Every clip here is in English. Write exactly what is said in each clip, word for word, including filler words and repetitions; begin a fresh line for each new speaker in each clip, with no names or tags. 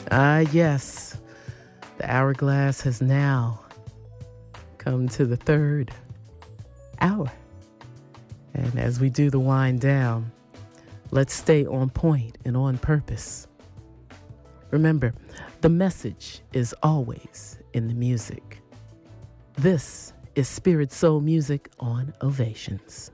Ah, yes. The hourglass has now come to the third hour. And as we do the wind down, let's stay on point and on purpose. Remember, the message is always in the music. This is Spirit Soul Music on Ovations.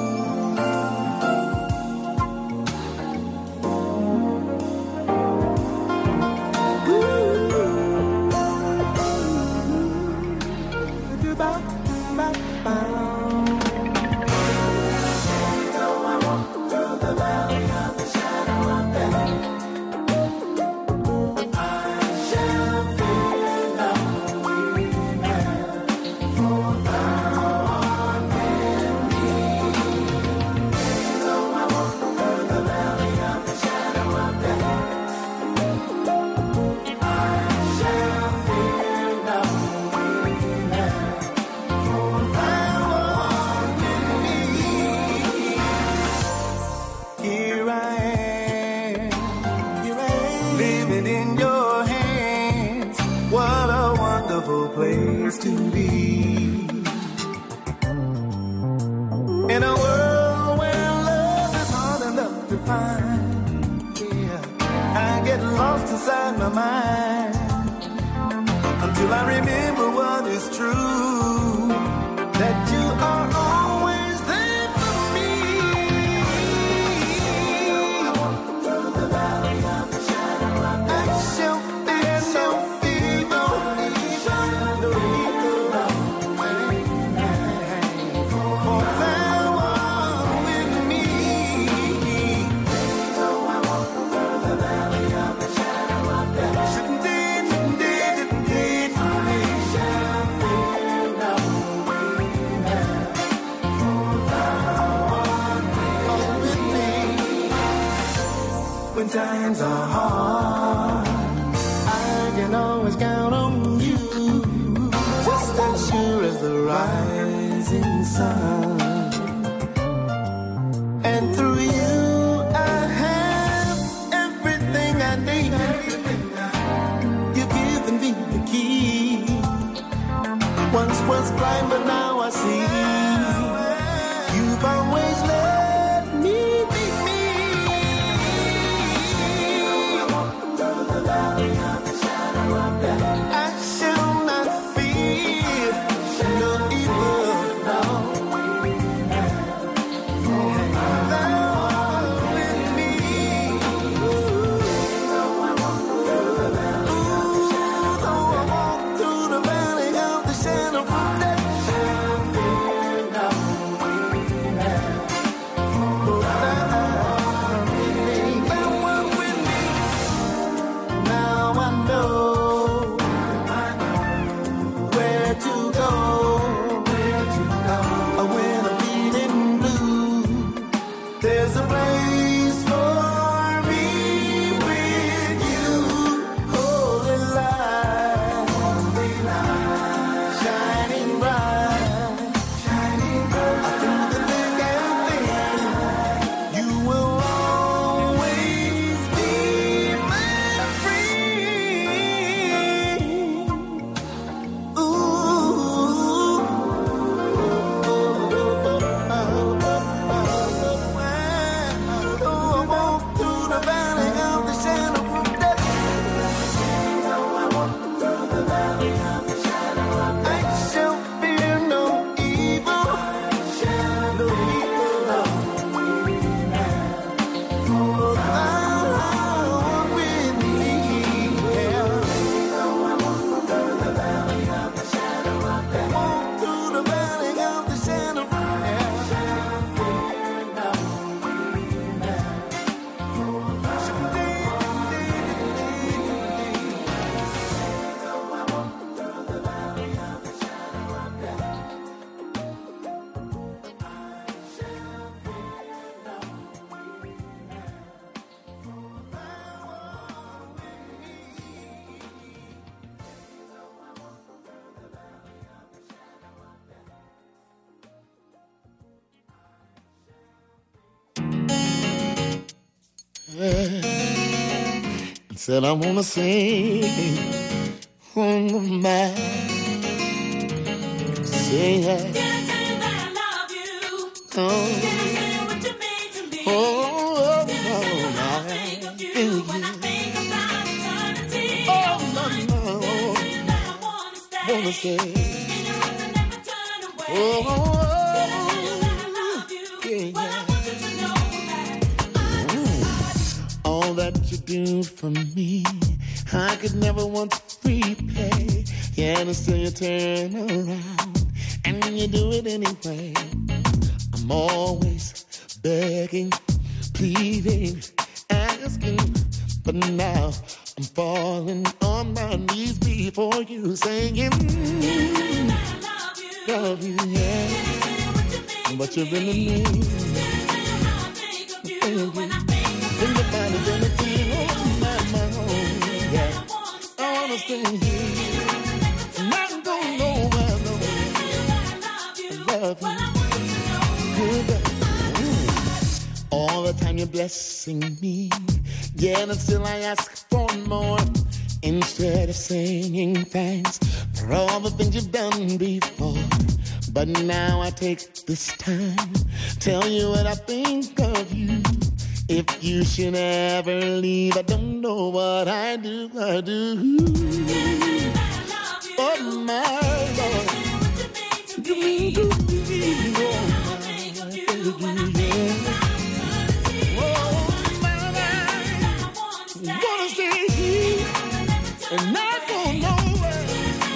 Times are hard, I can always count on you, just as sure as the rising sun. And through you I have everything I need. You've given me the key. Once was blind, but now I see. You've always let me be me. I shall not fear no evil, no. Thou art with me. Ooh, though I walk through the valley of the shadow of death, shall fear no evil. For thou art with me, thou art with me. Now I know where to go, where to go. When I'm feeling blue, there's a place for me with you. Holy light, holy light, shining bright, shining bright. Through the thick and thin, you will always be my friend. Ooh, though I walk through the valley of the shadow of death, though I walk through the valley of the shadow of death, I shall fear no evil, no evil, for thou art with me. Though I walk through the valley of the shadow of death, walk through the valley of the shadow of death, shall fear no said I wanna sing on the mind. Say that. Did I tell you that I love you? Oh. Did I tell you what you mean to me? Oh, oh, did I tell you when I think of you? When I think about eternity. Oh, no, no. That I wanna stay. Wanna stay. In your arms and never turn away. Oh, oh, oh. Did I tell you that I love you? Yeah, yeah. Well, I want you to know that I love you. All that you do for me, I could never want to repay. Yeah, and still you turn around, and you do it anyway. I'm always begging, pleading, asking, but now I'm falling on my knees before you, saying, mm, I love you, love you, yeah. What you really mean? Think about it, anything on my mind, yeah. I wanna stay here, not go nowhere, no. I love you, good. All the time you're blessing me, yeah, and still I ask for more. Instead of saying thanks for all the things you've done before. But now I take this time, tell you what I think of you. If you should ever leave, I don't know what I do, I do. Oh my Lord, you mean to me, oh my Lord, yeah. Oh my Lord, I wanna stay here and not go nowhere.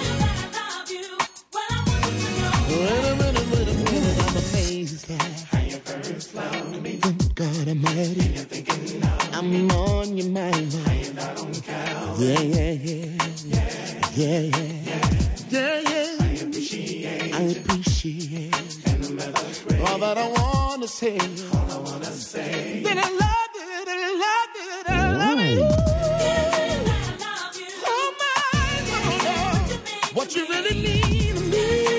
Wait a minute, wait a minute, I'm amazed at how you first found me. Thank God Almighty, and you're thinking now I'm on your mind. How you not on count. Yeah, yeah, yeah, yeah, yeah, yeah, yeah, yeah. I appreciate, I appreciate, and no matter all that I wanna say, all I wanna say, that I love you, that I love you, that I love you. Oh my Lord, what you really mean to me.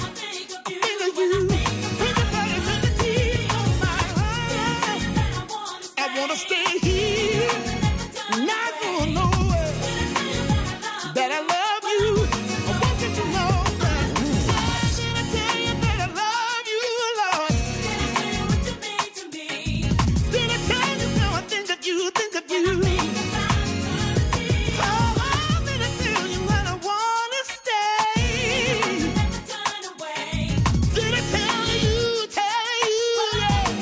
I wanna stay here, not go nowhere. That I love you, I want you to know that. Did I tell you that I love you, Lord? Did I tell you what you mean to me? Did I tell you how I think of you, think of you? Oh, did I tell you when I wanna stay? Turn away. Did I tell you, tell you, yeah.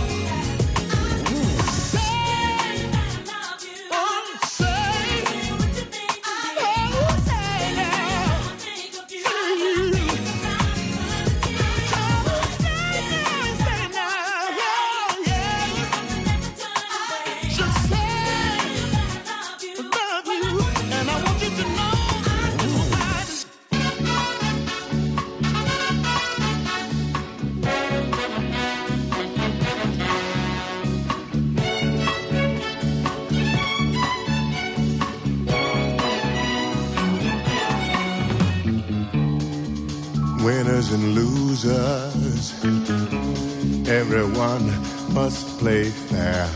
Winners and losers, everyone must play fair.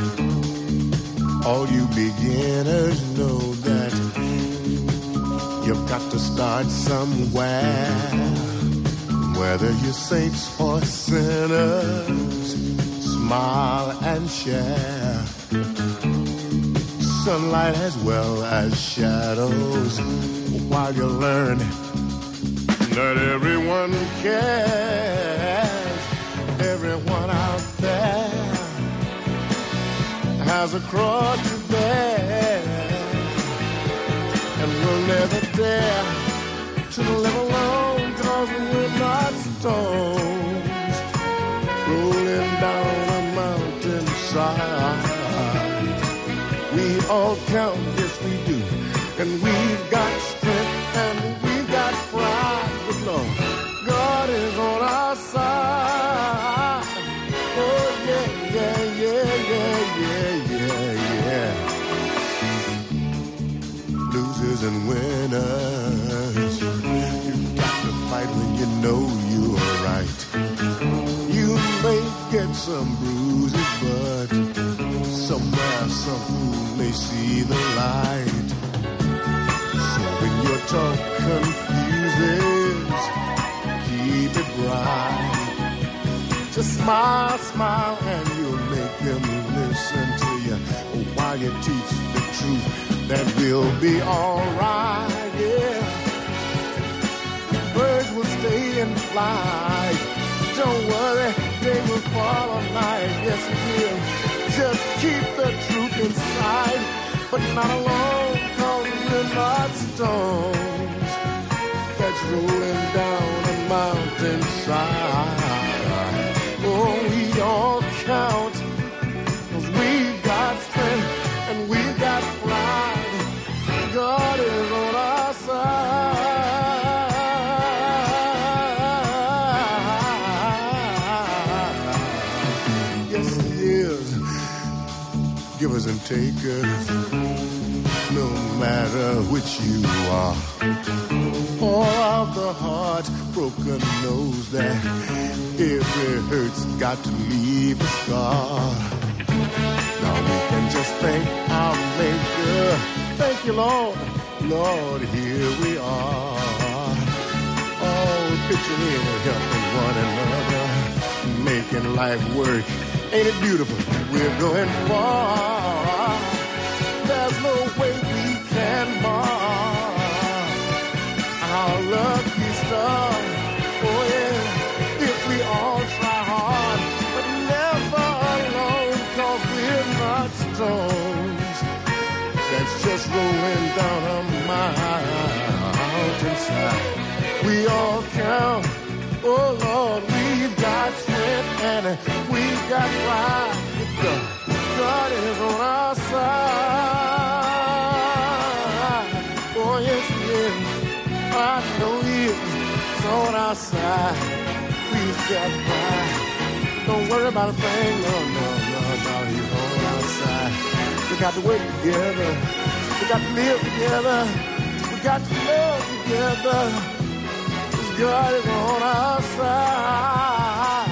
All you beginners know that you've got to start somewhere. Whether you're saints or sinners, smile and share. Sunlight as well as shadows, while you learn that everyone cares. Everyone out there has a cross to bear, and we'll never dare to live alone, 'cause we're not stones rolling down a mountainside. We all count, yes we do, and we've got strength and we've got pride. Lord, God is on our side. Oh yeah, yeah, yeah, yeah, yeah, yeah, yeah. Losers and winners, you've got to fight when you know you're right. You may get some bruises, but somewhere, some fool may see the light. So when your talk confuses, keep it bright. Just smile, smile, and you'll make them listen to you while you teach the truth. That will be alright, yeah. Birds will stay and fly. Don't worry, they will fall all night. Yes, it will. Just keep the truth inside, but not alone, cause we're not stones that's rolling down a mountainside. Oh, we all count, cause we got strength and we got pride. God is on our side. Yes, he is. Givers and takers, no matter which you are. All of the heart broken knows that every hurt's got to leave a scar. Now we can just thank our Maker. Thank you, Lord. Lord, here we are. All pitching in and helping one another, making life work. Ain't it beautiful? We're going far. There's no way we can mar our lucky star. Oh yeah, if we all try hard, but never alone, cause we're not stones that's just rolling down a mountainside. We all count, oh Lord, we've got strength and we've got pride. God is on our side. Oh yes, he is. I know he is on our side. We've got pride. Don't worry about a thing. No, no, no, no. He's on our side. We got to work together. We got to live together. We got to love together. Cause God is on our side.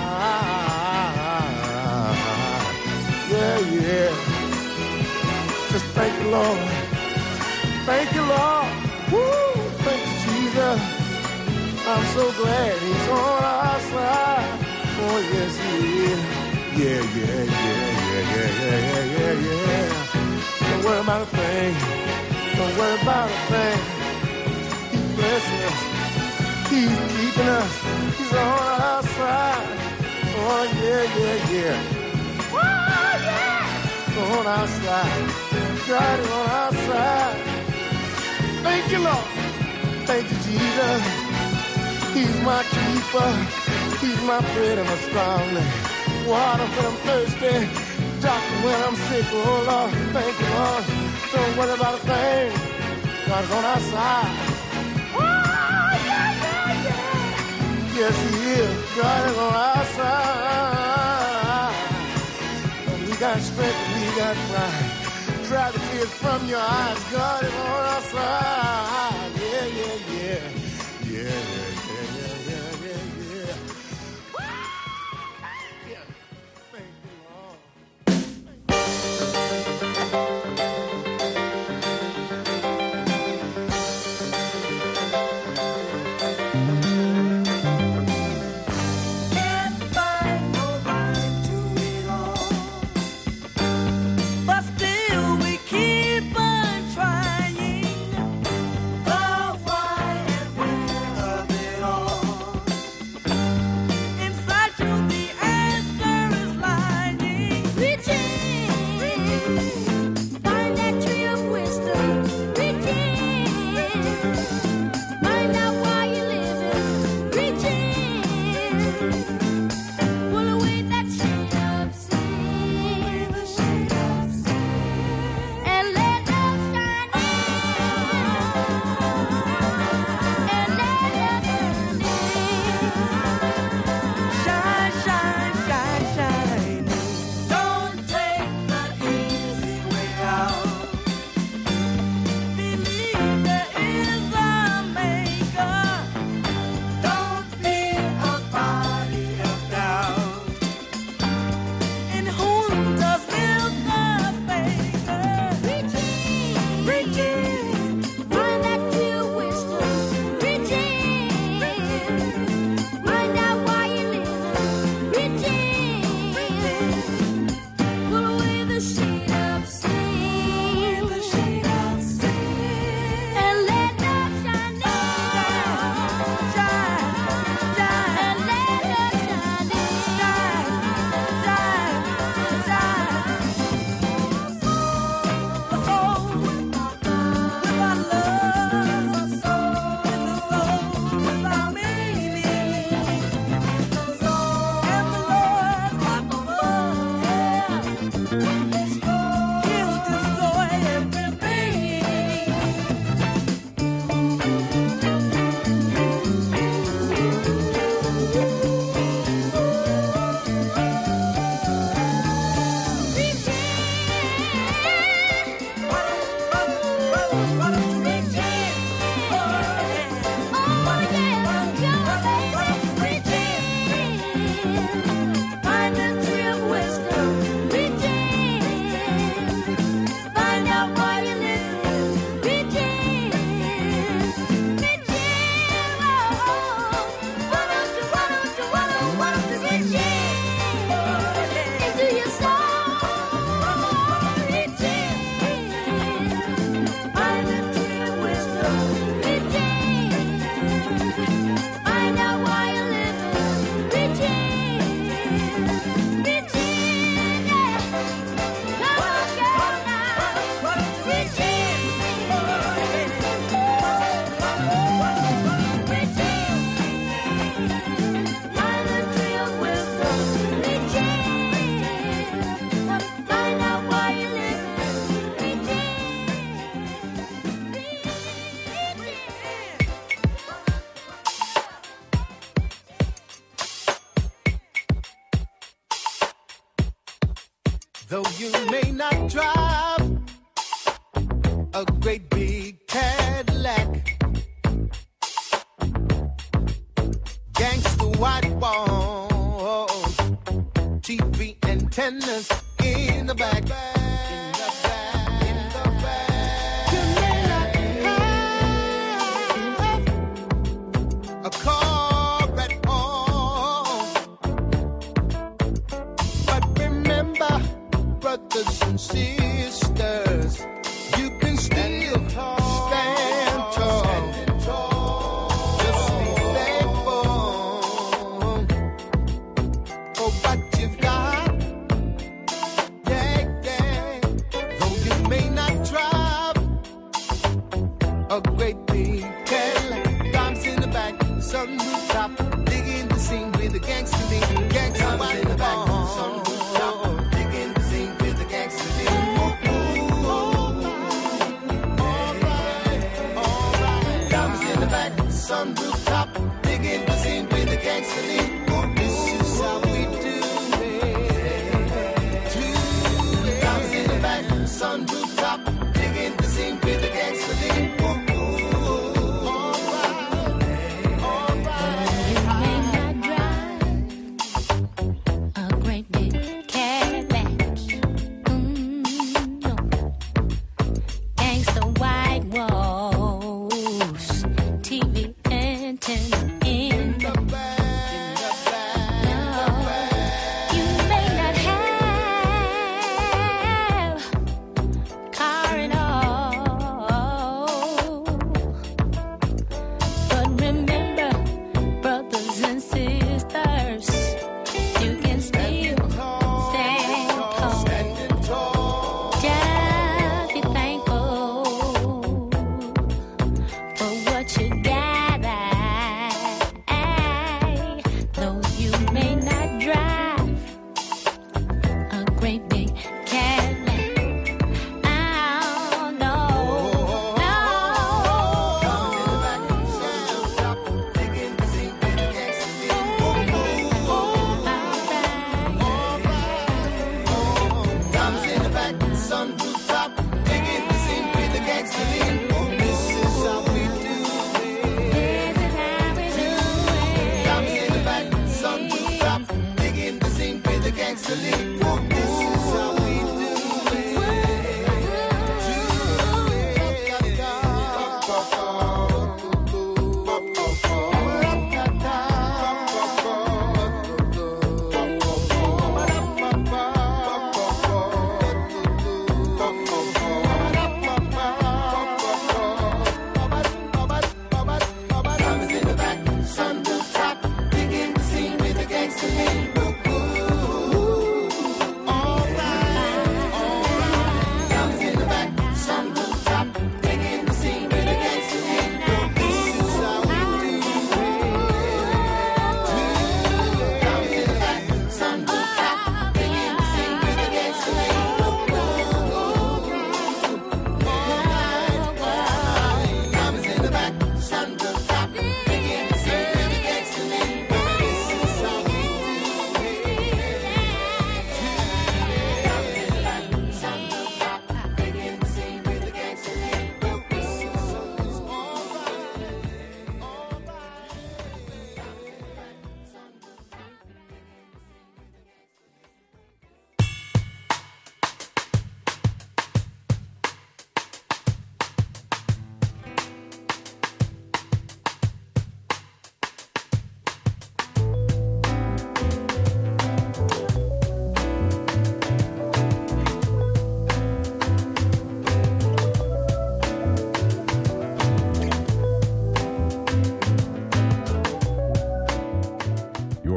Yeah, yeah. Just thank you, Lord. Thank you, Lord. Woo! Thank you, Jesus. I'm so glad he's on our side. Oh, yes, he is. Yeah, yeah, yeah, yeah, yeah, yeah, yeah, yeah, yeah. Don't worry about a thing. Don't worry about a thing. He's blessing us. He's keeping us. He's on our side. Oh, yeah, yeah, yeah. Oh, yeah. On our side. God is on our side. Thank you, Lord. Thank you, Jesus. He's my keeper. He's my bread and my strong leg. Water when I'm thirsty. Doctor when I'm sick. Oh, Lord, thank you, Lord. Don't worry about a thing. God's on our side. Oh, yeah, yeah, yeah. Yes, he is. God is on our side. We got strength and we got pride. Dry the tears from your eyes. God is on our side. Yeah, yeah, yeah. Yeah, yeah, yeah, yeah, yeah, yeah, yeah. Yeah. Thank you, Lord.
Trying, the why and where of it all.
Though you may not drive a great big Cadillac, gangster white walls, T V antennas in the back. In the back, in the back. You may not have a car at all, but remember, brothers and sisters, you can still stand tall. Just be thankful for what you've got. Yeah, yeah. Though you may not drive a great big Cadillac, dimes in the back, sunroof top, digging the scene with the gangster lean, gangster white in the back, sunroof top. Sun rooftop, digging the scene with the gangster lean. This is how we do it. Two guys in the back, sun rooftop, digging the scene with the gangster lean.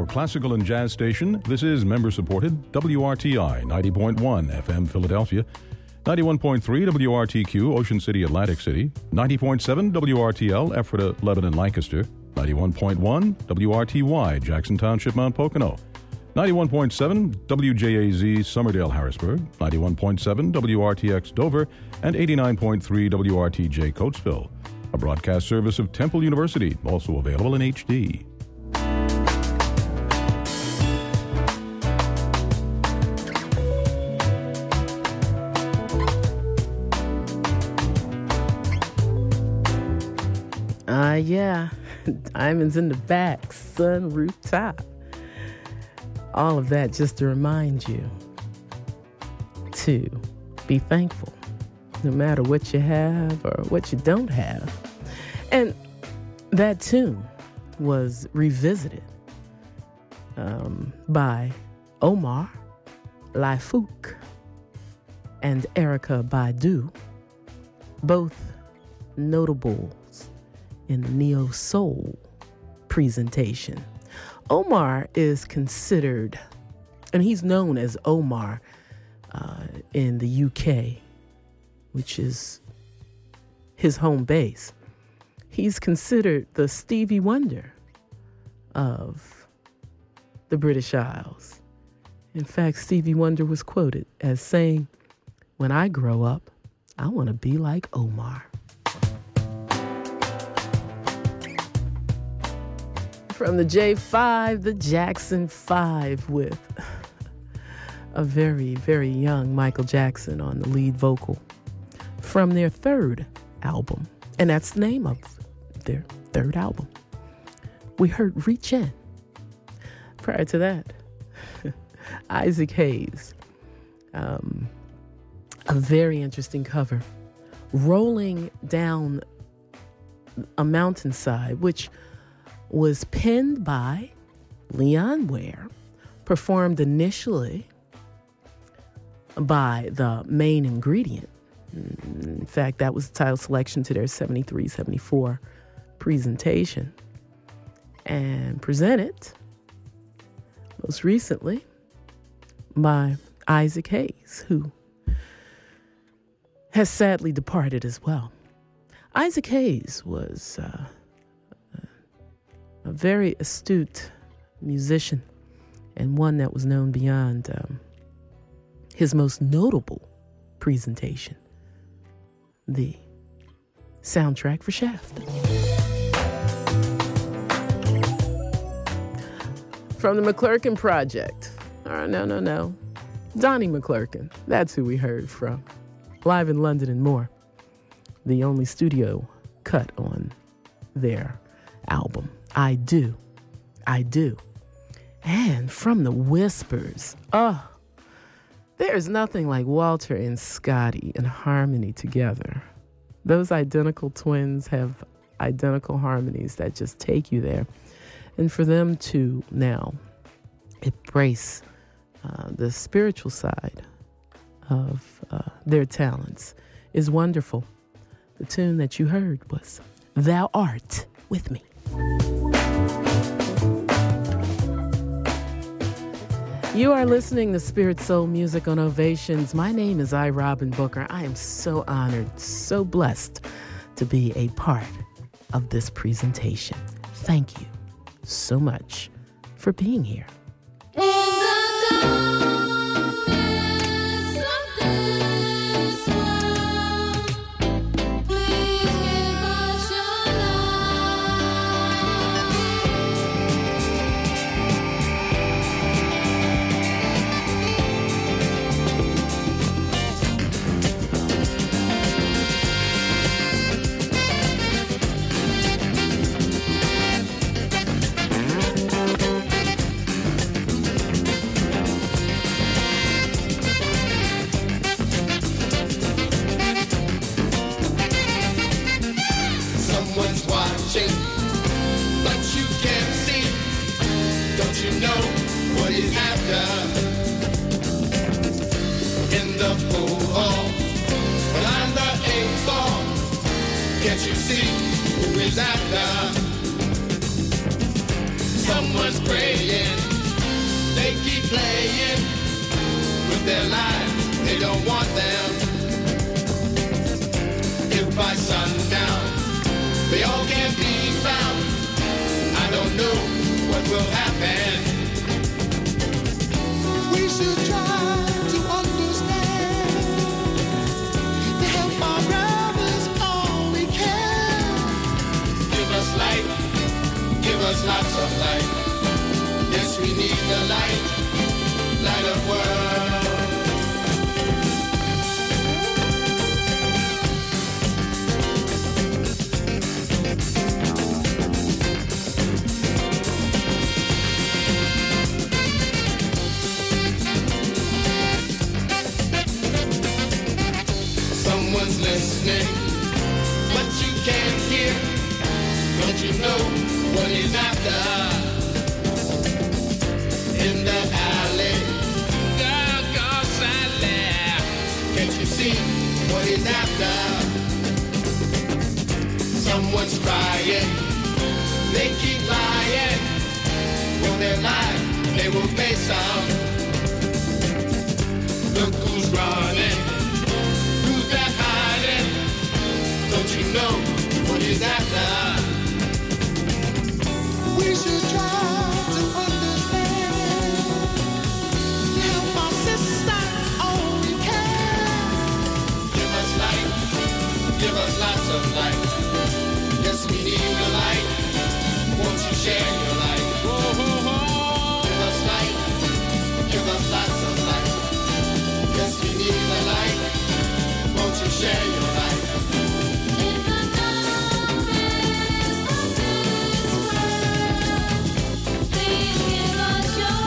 classical and jazz station. This is member-supported W R T I ninety point one F M Philadelphia, ninety-one point three W R T Q Ocean City, Atlantic City, ninety point seven W R T L Ephrata, Lebanon, Lancaster, ninety-one point one W R T Y Jackson Township, Mount Pocono, ninety-one point seven W J A Z Summerdale, Harrisburg, ninety-one point seven W R T X Dover, and eighty-nine point three W R T J Coatesville. A broadcast service of Temple University, also available in H D.
Ah, uh, yeah. Diamonds in the back, sun rooftop. All of that just to remind you to be thankful, no matter what you have or what you don't have. And that tune was revisited um, by Omar Laifouk and Erykah Badu, both notables in the neo-soul presentation. Omar is considered, and he's known as Omar uh, in the U K, which is his home base. He's considered the Stevie Wonder of the British Isles. In fact, Stevie Wonder was quoted as saying, "When I grow up, I want to be like Omar." From the J five, the Jackson five, with a very, very young Michael Jackson on the lead vocal from their third album. And that's the name of their third album. We heard Reach In. Prior to that, Isaac Hayes, um, a very interesting cover, Rolling Down a Mountainside, which was penned by Leon Ware, performed initially by the Main Ingredient. In fact, that was the title selection to their seventy-three seventy-four presentation, and presented most recently by Isaac Hayes, who has sadly departed as well. Isaac Hayes was uh, a very astute musician, and one that was known beyond um, his most notable presentation, the soundtrack for Shaft. From the McClurkin Project. Oh, no, no, no. Donnie McClurkin. That's who we heard from. Live in London and More. The only studio cut on their album, I Do, I Do. And from the Whispers. Oh, there's nothing like Walter and Scotty in harmony together. Those identical twins have identical harmonies that just take you there. And for them to now embrace uh, the spiritual side of uh, their talents is wonderful. The tune that you heard was Thou Art With Me. You are listening to Spirit Soul Music on Ovations. My name is I. Robin Booker. I am so honored, so blessed to be a part of this presentation. Thank you so much for being here.
In the darkness of this world, please give us your
Can't you see who is after? Someone's praying. playing with their lives, they don't want them. If by sundown they all can't be found, I don't know what will happen.
We should try to understand, to help our brothers all we can.
Give us light, give us lots of light. Yes, we need the light, light of world. Someone's listening, but you can't hear. Don't you know what he's after? In the alley, girl, go silent. Can't you see what he's after? Someone's crying, they keep lying. For their life, they will face some. Look who's running, who's that hiding? Don't you know what he's after?
We should try to understand, to help our sisters all we can.
Give us light, give us lots of light. Yes, we need the light. Won't you share your light? Whoa, whoa, whoa. Give us light, give us lots of light. Yes, we need the light. Won't you share your light?
In the darkness of this world, please give us your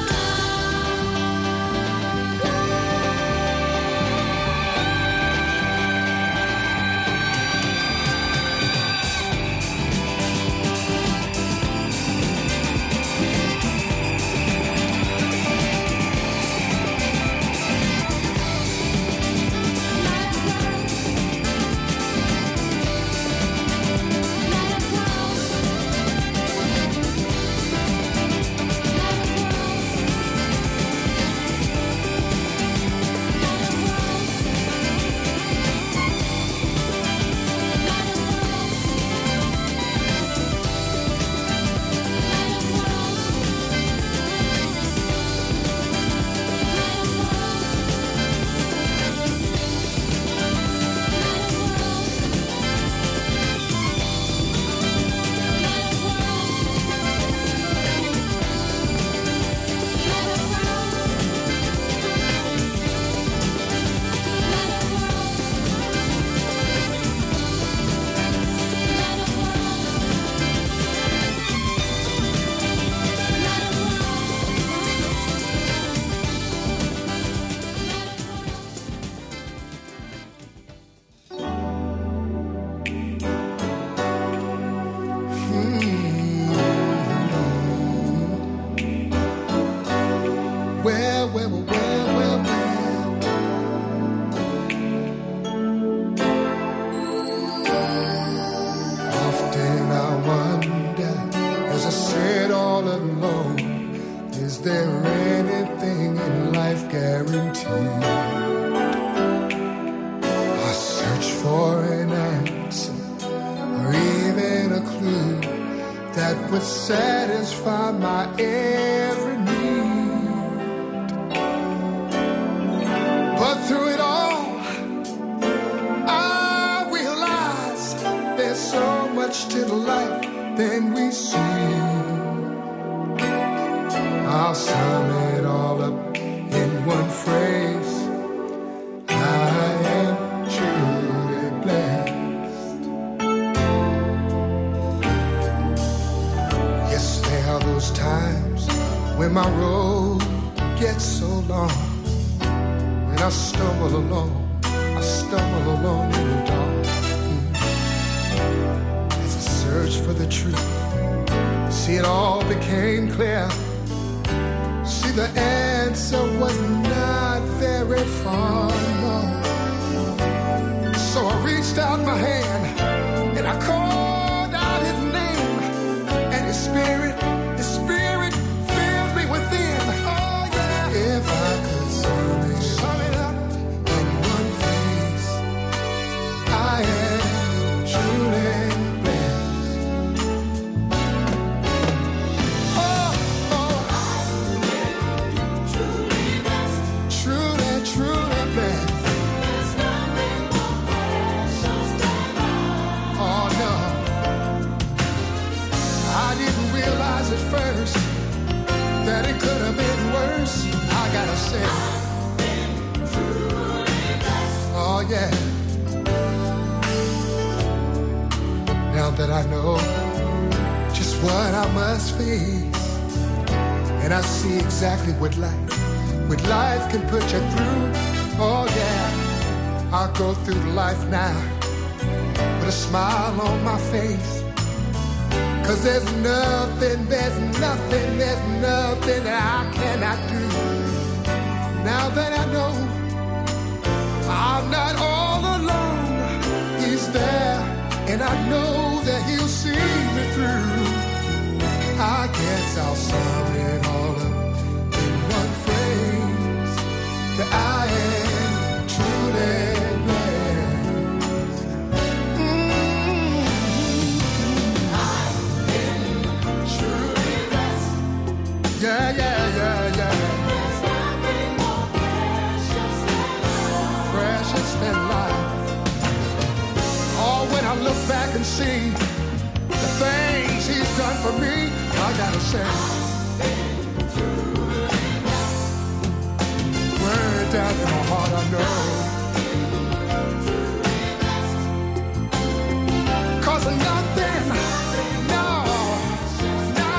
Well, well, well, well, well, often I wonder, as I sit all alone, is there anything in life guaranteed? I search for an answer, or even a clue that would satisfy my every need. But through it all, I realize there's so much to the life than we see. I'll sum it all up in one phrase: I am truly blessed. Yes, there are those times when my road gets so long, and I stumble along, I stumble along in the dark. As I search for the truth, see it all became clear. See the answer was not very far, no. So I reached out my hand and I called out his name, and his spirit, his spirit filled me within. Oh yeah, yeah. Now that I know just what I must face, and I see exactly what life, what life can put you through. Oh yeah, I'll go through life now with a smile on my face. Cause there's nothing, there's nothing, there's nothing that I cannot do. Now that I know I'm not all alone, He's there, and I know that He'll see me through. I guess I'll sum it all up in one phrase, that I am truly blessed. Mm-hmm. I've been truly blessed. Yeah, yeah, yeah, yeah. There's nothing more precious than life. Precious than life. Oh, when I look back and see the things He's done for me, I gotta say, way down in my heart I know. Cause nothing, no, no.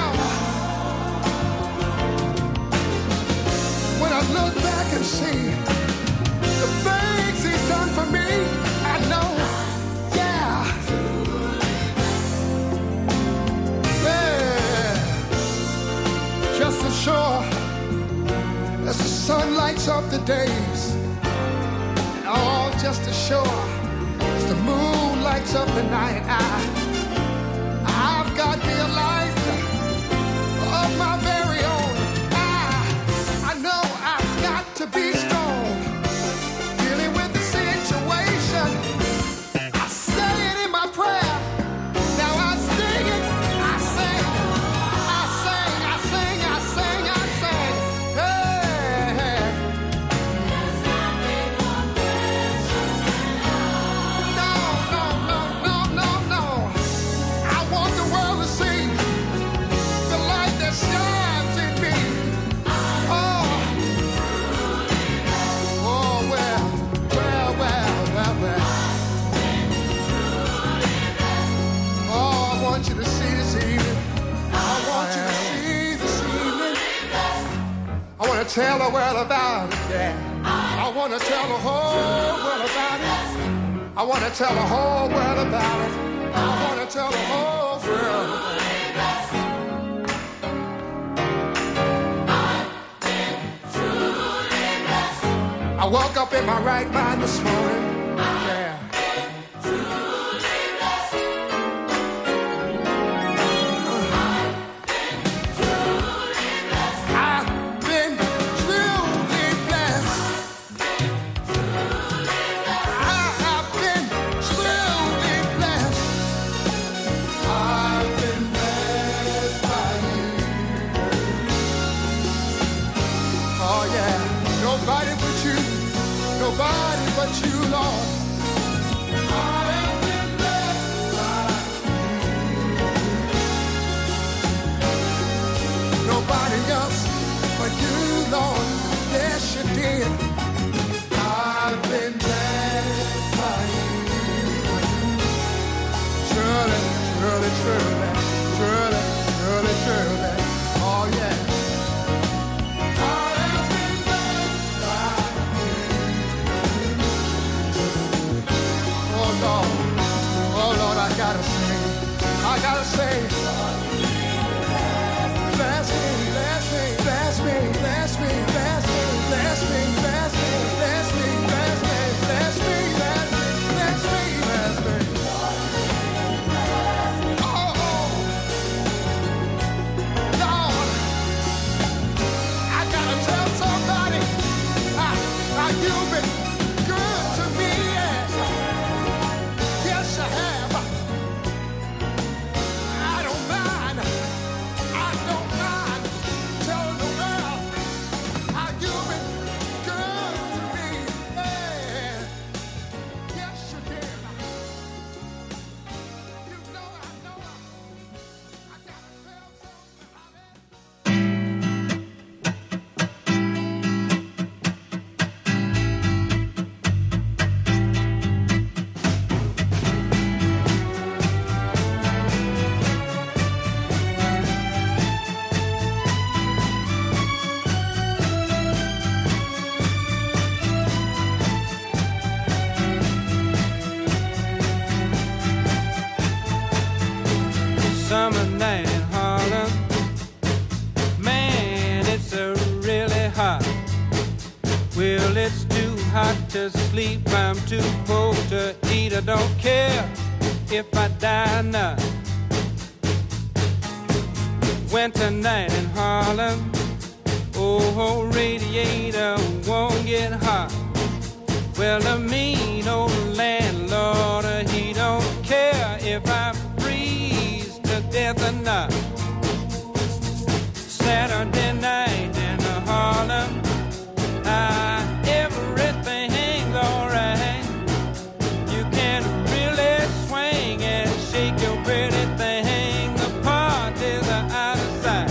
When I look back and see the things He's done for me, I know. Just as sure as the sun lights up the days, and all just as sure as the moon lights up the night, I, I've got me a life of my very own. I, I know I've got to be strong, dealing with the situation. I say it in my prayer. Now I sing it, I sing, I sing, I sing, I sing, I sing. Hey, hey. There's nothing more precious than love. No, no, no, no, no, no. I want the world to see the light that shines in me. Oh, oh, well, well, well, well, well. Oh, I want you to see this evening. I want you to see this evening. I want to tell the world about it. Yeah. I want to tell the whole world about it. I want to tell the whole world about it. I want to tell the whole world about it. I woke up in my right mind this morning. Yeah. I've been truly blessed. I have been truly blessed. I've been blessed by you. Oh yeah, nobody but you, nobody but you, Lord. I have been blessed by you. Nobody else but you, Lord. Yes, you did. I've been blessed by you. Surely, surely, surely, surely, surely, surely. Oh yeah. I have been blessed by you. Oh Lord, oh Lord, I gotta say, I gotta say, bless me, bless me, bless me, bless me, bless me, bless me, bless me, bless me, bless me, bless me, bless me, bless me, bless me. Oh, oh, Lord, I gotta tell somebody how, how you've been good to me. Yes, yes, I have. I don't
sleep, I'm too poor to eat. I don't care if I die now. Winter night in Harlem, oh, radiator won't get hot. Well, the mean old landlord, he don't care if I freeze to death or not. Saturday night in Harlem, ah, everything's alright. You can really swing and shake your pretty thing. The parties are out of sight.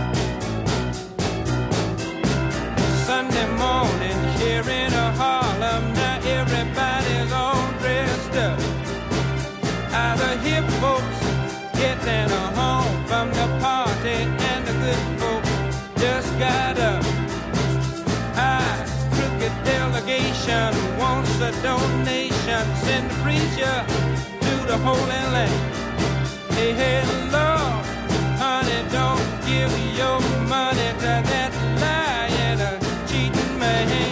Sunday morning here in Harlem, now everybody's all dressed up. All the hip folks getting home from the party, and the good folks just got up. I, crooked delegation, wants a donation. Send the preacher to the Holy Land. Hey, hey, Lord, honey, don't give your money to that lying, uh, cheating man.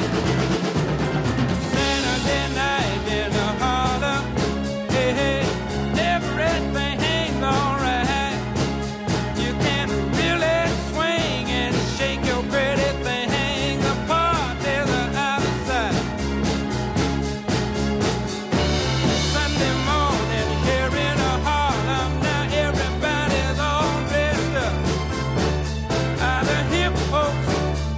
Saturday night in Harlem, hey, hey, everything's alright. You can really swing and shake your pretty thing. The parties are out of sight. Sunday morning here in Harlem, now everybody's all dressed up. All the hip folks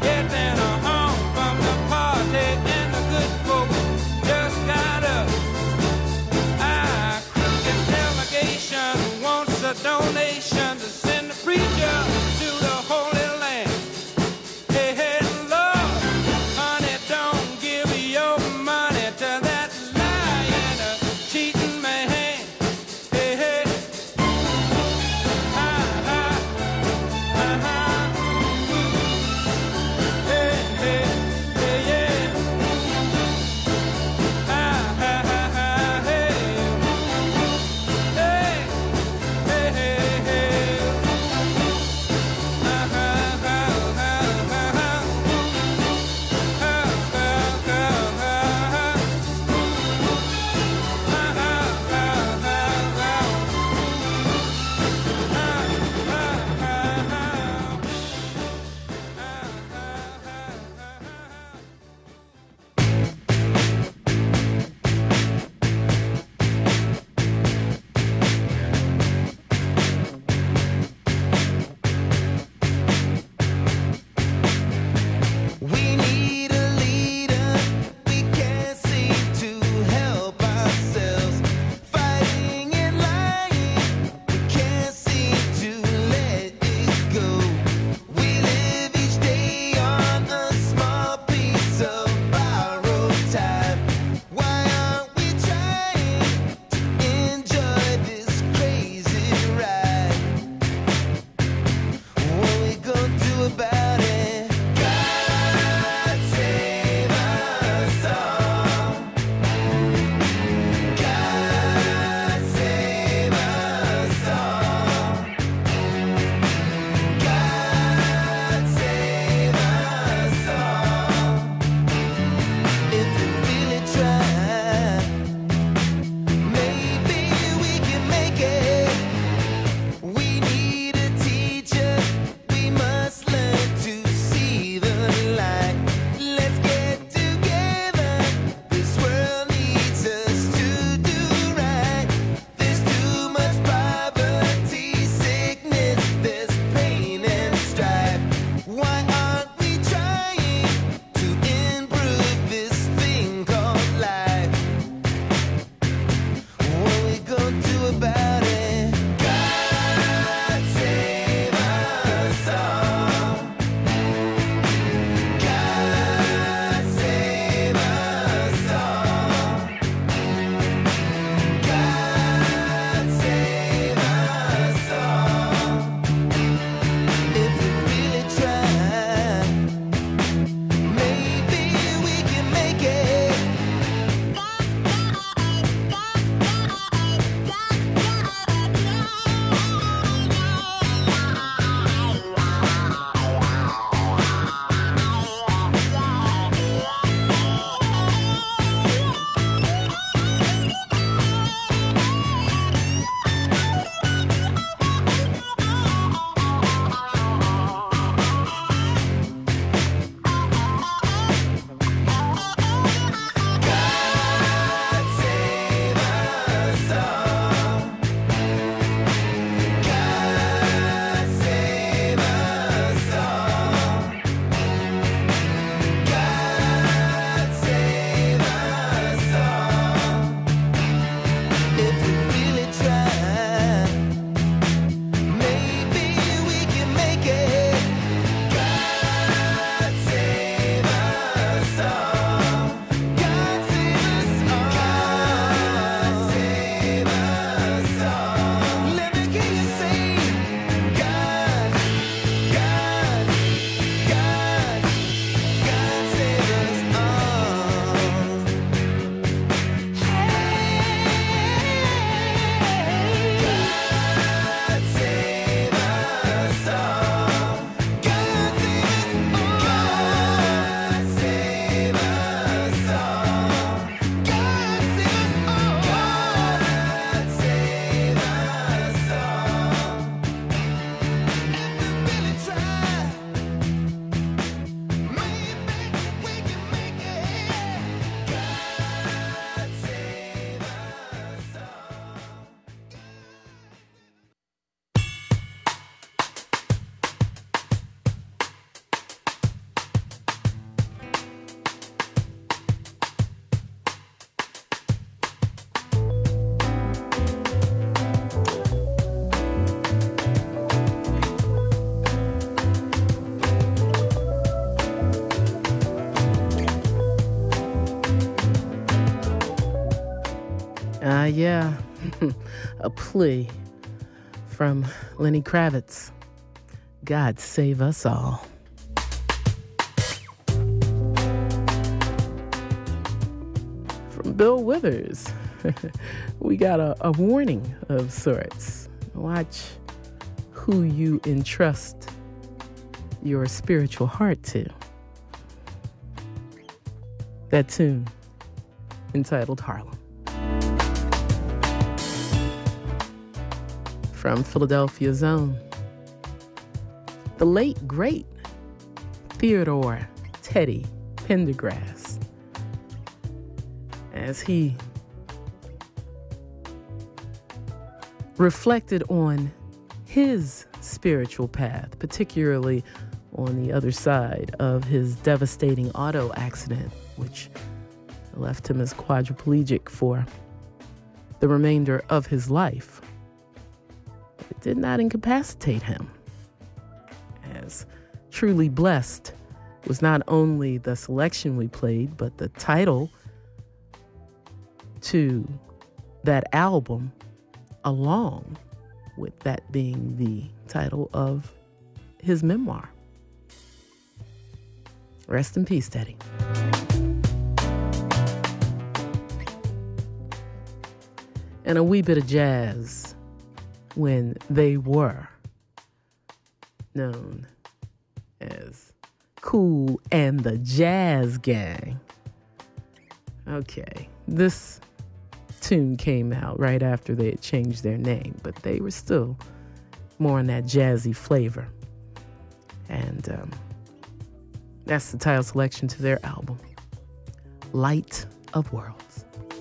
Ah, uh, yeah. A plea from Lenny Kravitz. God save us all. From Bill Withers, we got a, a warning of sorts. Watch who you entrust your spiritual heart to. That tune entitled Harlem. From Philadelphia's own, the late, great Theodore Teddy Pendergrass, as he reflected on his spiritual path, particularly on the other side of his devastating auto accident, which left him as quadriplegic for the remainder of his life. It did not incapacitate him, as Truly Blessed was not only the selection we played, but the title to that album, along with that being the title of his memoir. Rest in peace, Teddy. And a wee bit of jazz when they were known as Kool and the Jazz Gang. Okay, this tune came out right after they had changed their name, but they were still more on that jazzy flavor. And um, that's the title selection to their album, Light of Worlds.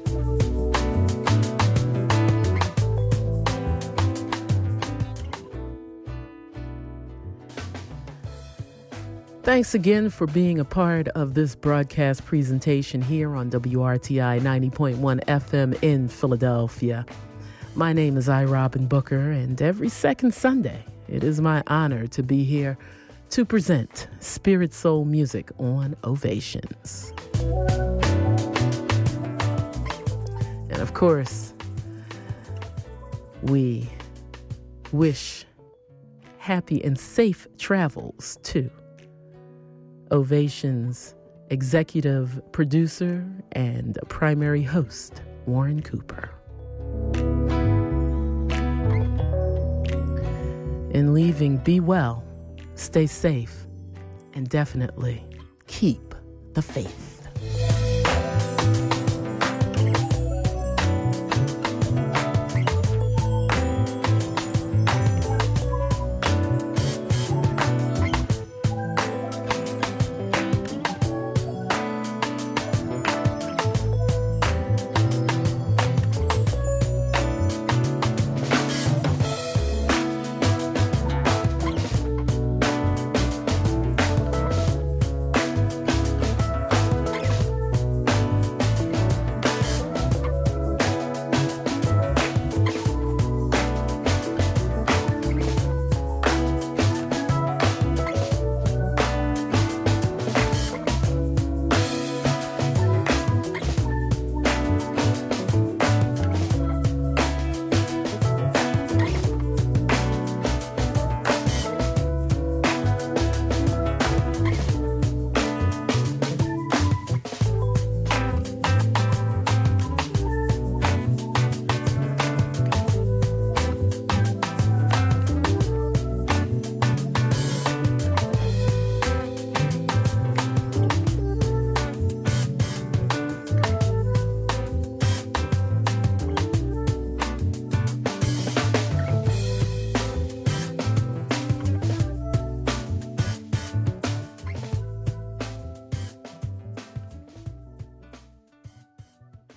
Thanks again for being a part of this broadcast presentation here on W R T I ninety point one F M in Philadelphia. My name is I. Robin Booker, and every second Sunday, it is my honor to be here to present Spirit Soul music on Ovations. And of course, we wish happy and safe travels to Ovations executive producer and primary host, Warren Cooper. In leaving, be well, stay safe, and definitely keep the faith.